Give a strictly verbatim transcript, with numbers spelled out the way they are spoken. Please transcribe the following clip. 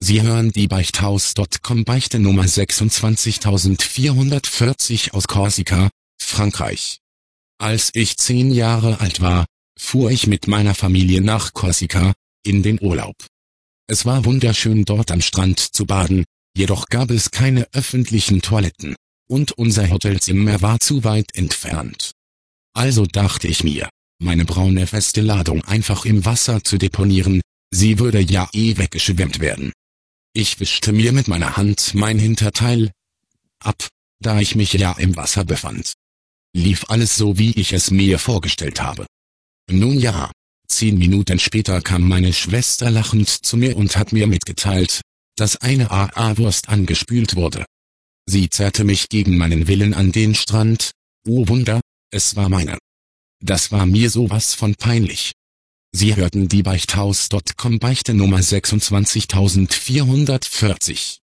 Sie hören die Beichthaus Punkt com Beichte Nummer sechsundzwanzigtausendvierhundertvierzig aus Korsika, Frankreich. Als ich zehn Jahre alt war, fuhr ich mit meiner Familie nach Korsika, in den Urlaub. Es war wunderschön dort am Strand zu baden, jedoch gab es keine öffentlichen Toiletten, und unser Hotelzimmer war zu weit entfernt. Also dachte ich mir, meine braune feste Ladung einfach im Wasser zu deponieren, sie würde ja eh weggeschwemmt werden. Ich wischte mir mit meiner Hand mein Hinterteil ab, da ich mich ja im Wasser befand. Lief alles so, wie ich es mir vorgestellt habe. Nun ja, zehn Minuten später kam meine Schwester lachend zu mir und hat mir mitgeteilt, dass eine A A-Wurst angespült wurde. Sie zerrte mich gegen meinen Willen an den Strand, oh Wunder, es war meine. Das war mir sowas von peinlich. Sie hörten die Beichthaus Punkt com Beichte Nummer sechsundzwanzigtausendvierhundertvierzig.